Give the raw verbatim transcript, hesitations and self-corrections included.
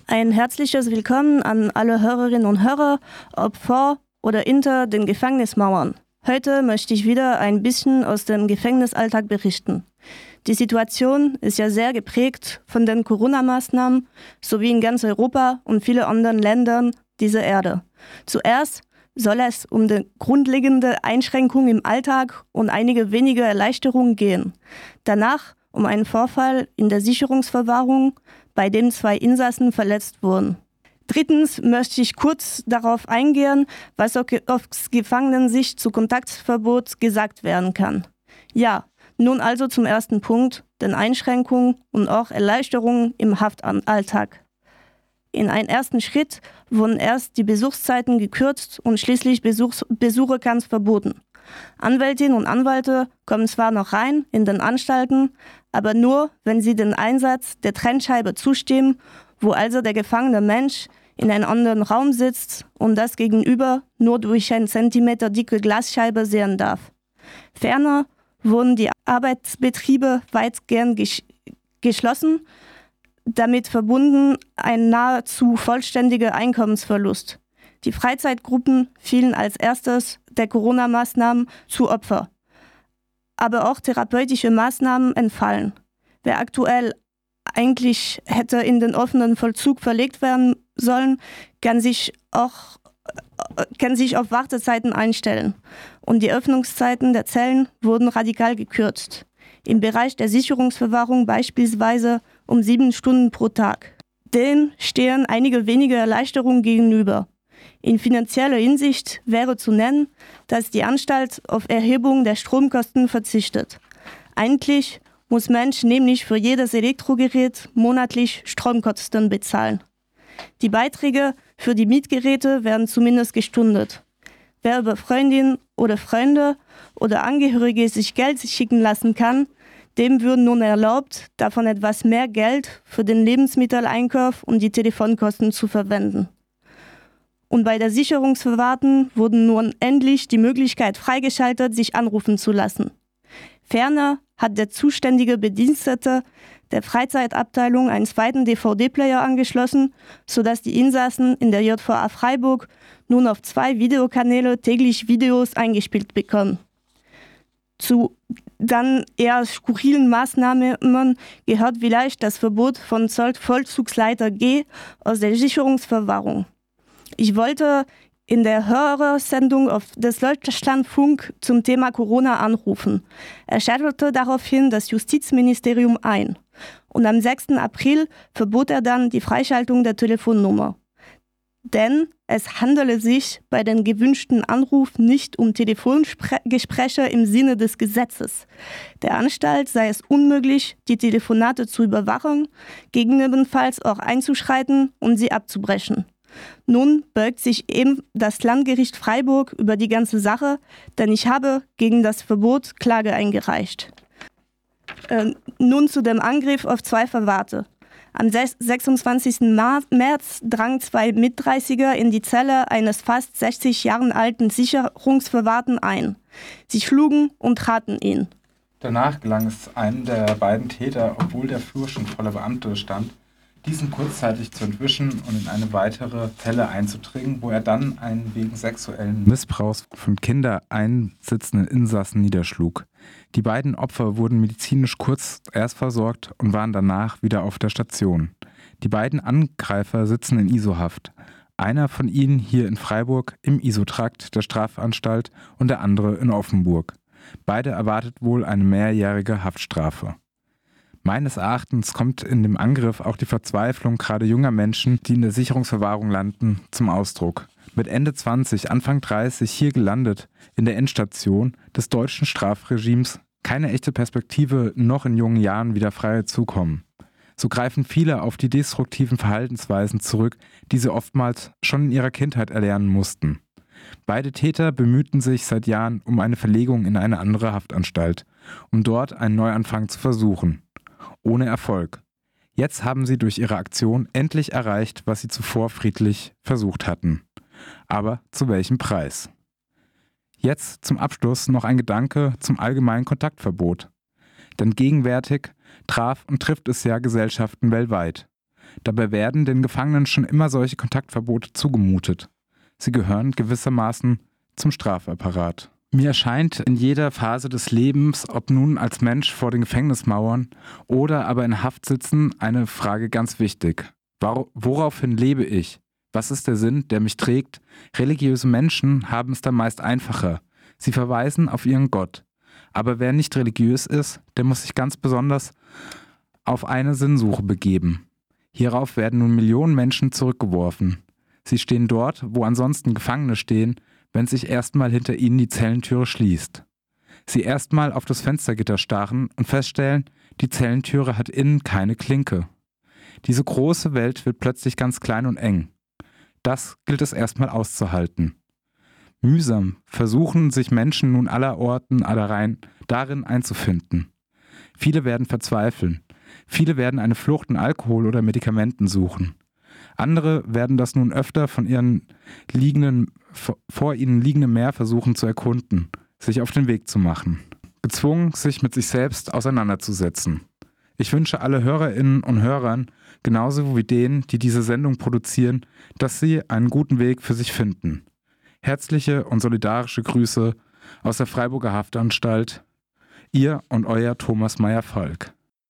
Ein herzliches Willkommen an alle Hörerinnen und Hörer, ob vor oder hinter den Gefängnismauern. Heute möchte ich wieder ein bisschen aus dem Gefängnisalltag berichten. Die Situation ist ja sehr geprägt von den Corona-Maßnahmen, sowie in ganz Europa und vielen anderen Ländern dieser Erde. Zuerst soll es um die grundlegende Einschränkung im Alltag und einige wenige Erleichterungen gehen. Danach um einen Vorfall in der Sicherungsverwahrung, bei dem zwei Insassen verletzt wurden. Drittens möchte ich kurz darauf eingehen, was aus Gefangenensicht zu Kontaktverbot gesagt werden kann. Ja, nun also zum ersten Punkt, den Einschränkungen und auch Erleichterungen im Haftalltag. In einem ersten Schritt wurden erst die Besuchszeiten gekürzt und schließlich Besuchs- Besuche ganz verboten. Anwältinnen und Anwälte kommen zwar noch rein in den Anstalten, aber nur, wenn sie den Einsatz der Trennscheibe zustimmen, wo also der gefangene Mensch in einem anderen Raum sitzt und das Gegenüber nur durch eine Zentimeter dicke Glasscheibe sehen darf. Ferner wurden die Arbeitsbetriebe weitgehend gesch- geschlossen, damit verbunden ein nahezu vollständiger Einkommensverlust. Die Freizeitgruppen fielen als erstes der Corona-Maßnahmen zu Opfer. Aber auch therapeutische Maßnahmen entfallen. Wer aktuell eigentlich hätte in den offenen Vollzug verlegt werden sollen, kann sich auch kann sich auf Wartezeiten einstellen. Und die Öffnungszeiten der Zellen wurden radikal gekürzt. Im Bereich der Sicherungsverwahrung beispielsweise um sieben Stunden pro Tag. Dem stehen einige wenige Erleichterungen gegenüber. In finanzieller Hinsicht wäre zu nennen, dass die Anstalt auf Erhebung der Stromkosten verzichtet. Eigentlich muss Mensch nämlich für jedes Elektrogerät monatlich Stromkosten bezahlen. Die Beiträge für die Mietgeräte werden zumindest gestundet. Wer über Freundinnen oder Freunde oder Angehörige sich Geld schicken lassen kann, dem würden nun erlaubt, davon etwas mehr Geld für den Lebensmitteleinkauf und die Telefonkosten zu verwenden. Und bei der Sicherungsverwahrten wurden nun endlich die Möglichkeit freigeschaltet, sich anrufen zu lassen. Ferner hat der zuständige Bedienstete der Freizeitabteilung einen zweiten D V D-Player angeschlossen, sodass die Insassen in der J V A Freiburg nun auf zwei Videokanäle täglich Videos eingespielt bekommen. Zu dann eher skurrilen Maßnahmen gehört vielleicht das Verbot von Vollzugsleiter G aus der Sicherungsverwahrung. Ich wollte in der Hörersendung des Deutschlandfunk zum Thema Corona anrufen. Er schätzelte daraufhin das Justizministerium ein. Und am sechsten April verbot er dann die Freischaltung der Telefonnummer. Denn es handele sich bei den gewünschten Anruf nicht um Telefongespräche im Sinne des Gesetzes. Der Anstalt sei es unmöglich, die Telefonate zu überwachen, gegebenenfalls auch einzuschreiten und sie abzubrechen. Nun beugt sich eben das Landgericht Freiburg über die ganze Sache, denn ich habe gegen das Verbot Klage eingereicht. Äh, nun zu dem Angriff auf zwei Verwahrte. Am sechsundzwanzigsten März drangen zwei Mitdreißiger in die Zelle eines fast sechzig Jahre alten Sicherungsverwahrten ein. Sie schlugen und traten ihn. Danach gelang es einem der beiden Täter, obwohl der Flur schon voller Beamte stand, diesen kurzzeitig zu entwischen und in eine weitere Zelle einzudringen, wo er dann einen wegen sexuellen Missbrauchs von Kindern einsitzenden Insassen niederschlug. Die beiden Opfer wurden medizinisch kurz erst versorgt und waren danach wieder auf der Station. Die beiden Angreifer sitzen in I S O-Haft. Einer von ihnen hier in Freiburg im I S O-Trakt der Strafanstalt und der andere in Offenburg. Beide erwartet wohl eine mehrjährige Haftstrafe. Meines Erachtens kommt in dem Angriff auch die Verzweiflung gerade junger Menschen, die in der Sicherungsverwahrung landen, zum Ausdruck. Mit Ende zwanzig, Anfang dreißig hier gelandet, in der Endstation des deutschen Strafregimes, keine echte Perspektive, noch in jungen Jahren wieder frei zukommen. So greifen viele auf die destruktiven Verhaltensweisen zurück, die sie oftmals schon in ihrer Kindheit erlernen mussten. Beide Täter bemühten sich seit Jahren um eine Verlegung in eine andere Haftanstalt, um dort einen Neuanfang zu versuchen. Ohne Erfolg. Jetzt haben sie durch ihre Aktion endlich erreicht, was sie zuvor friedlich versucht hatten. Aber zu welchem Preis? Jetzt zum Abschluss noch ein Gedanke zum allgemeinen Kontaktverbot. Denn gegenwärtig traf und trifft es ja Gesellschaften weltweit. Dabei werden den Gefangenen schon immer solche Kontaktverbote zugemutet. Sie gehören gewissermaßen zum Strafapparat. Mir erscheint in jeder Phase des Lebens, ob nun als Mensch vor den Gefängnismauern oder aber in Haft sitzen, eine Frage ganz wichtig. Woraufhin lebe ich? Was ist der Sinn, der mich trägt? Religiöse Menschen haben es dann meist einfacher. Sie verweisen auf ihren Gott. Aber wer nicht religiös ist, der muss sich ganz besonders auf eine Sinnsuche begeben. Hierauf werden nun Millionen Menschen zurückgeworfen. Sie stehen dort, wo ansonsten Gefangene stehen, wenn sich erstmal hinter ihnen die Zellentüre schließt. Sie erstmal auf das Fenstergitter starren und feststellen, die Zellentüre hat innen keine Klinke. Diese große Welt wird plötzlich ganz klein und eng. Das gilt es erstmal auszuhalten. Mühsam versuchen sich Menschen nun allerorten allerein darin einzufinden. Viele werden verzweifeln. Viele werden eine Flucht in Alkohol oder Medikamenten suchen. Andere werden das nun öfter von ihren liegenden, vor ihnen liegende Meer versuchen zu erkunden, sich auf den Weg zu machen. Gezwungen, sich mit sich selbst auseinanderzusetzen. Ich wünsche alle Hörerinnen und Hörern, genauso wie denen, die diese Sendung produzieren, dass sie einen guten Weg für sich finden. Herzliche und solidarische Grüße aus der Freiburger Haftanstalt. Ihr und euer Thomas Meyer-Falk.